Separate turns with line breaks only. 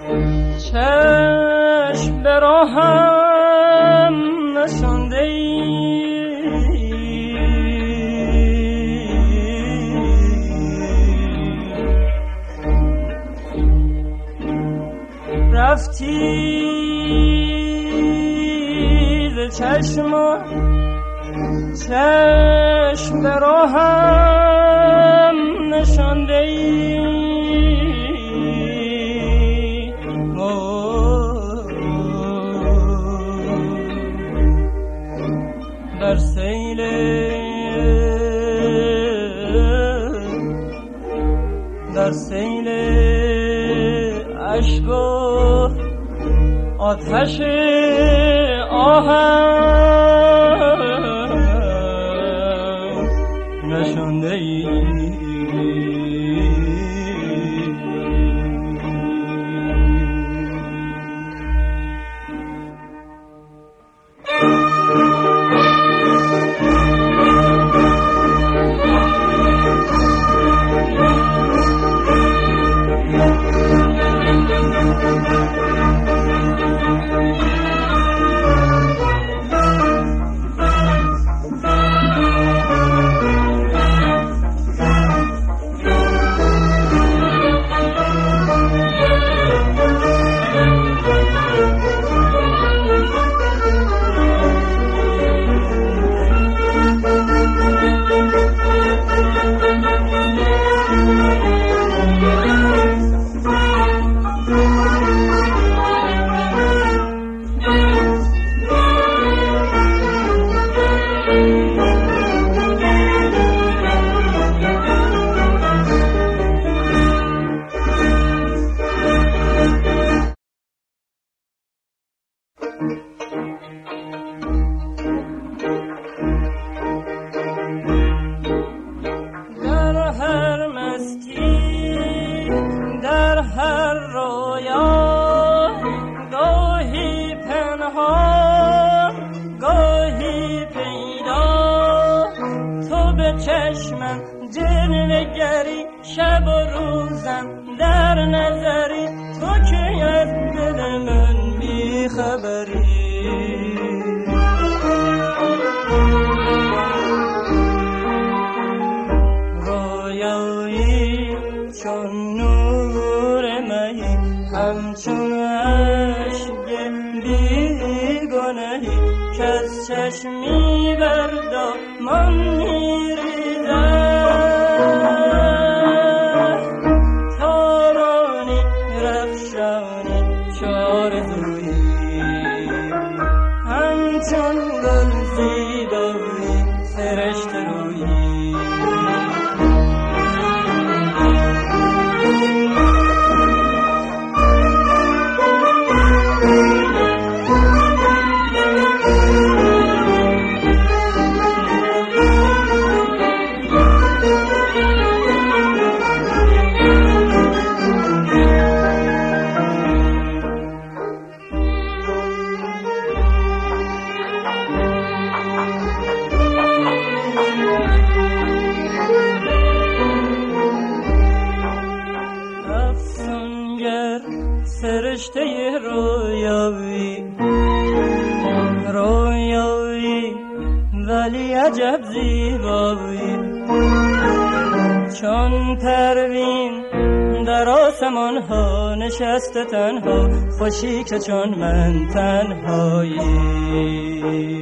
چشم به راهم نشانده ای، رفتی ز چشم چشم به راهم نشانده ای، در سیل عشق و آتش آهم نشانده ای.
جلوه‌گری شب و روزم در نظری، تو که از دل من بیخبری. رویایی چون نور مهی، همچون اشک بیگناهی که از چشمی بر دامان می‌ریزد. تابانی رخشانی چاره‌جویی، همچون گل زیبایی سرشته رویی. فرشته رویایی رویایی ولی عجب زیبایی، چون پروین در آسمان ها نشسته تنها، خوشی که چون من تنهایی.